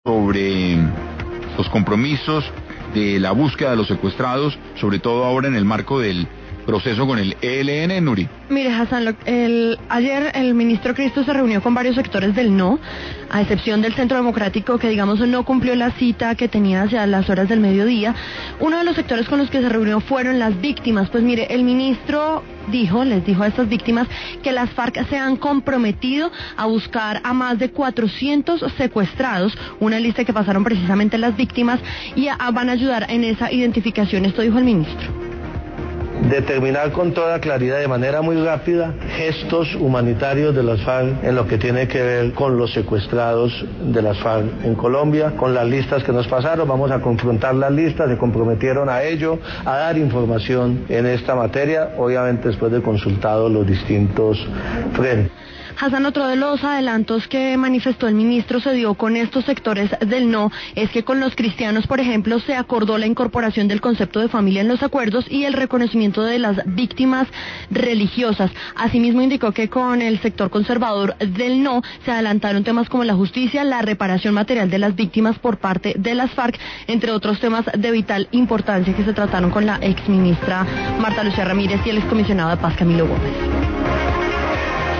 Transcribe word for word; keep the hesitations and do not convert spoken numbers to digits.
sobre los compromisos de la búsqueda de los secuestrados, sobre todo ahora en el marco del proceso con el E L N, Nuri. Mire, Hassan, lo, el, ayer el ministro Cristo se reunió con varios sectores del no, a excepción del Centro Democrático, que digamos no cumplió la cita que tenía hacia las horas del mediodía. Uno de los sectores con los que se reunió fueron las víctimas. Pues mire, el ministro dijo, les dijo a estas víctimas que las FARC se han comprometido a buscar a más de cuatrocientos secuestrados, una lista que pasaron precisamente las víctimas, y a, a, van a ayudar en esa identificación. Esto dijo el ministro. Determinar con toda claridad, de manera muy rápida, gestos humanitarios de las FARC en lo que tiene que ver con los secuestrados de las FARC en Colombia, con las listas que nos pasaron. Vamos a confrontar las listas, se comprometieron a ello, a dar información en esta materia, obviamente después de consultados los distintos frentes. Hassan, otro de los adelantos que manifestó el ministro se dio con estos sectores del no, es que con los cristianos, por ejemplo, se acordó la incorporación del concepto de familia en los acuerdos y el reconocimiento de las víctimas religiosas. Asimismo, indicó que con el sector conservador del no se adelantaron temas como la justicia, la reparación material de las víctimas por parte de las FARC, entre otros temas de vital importancia que se trataron con la exministra Marta Lucía Ramírez y el excomisionado de Paz, Camilo Gómez.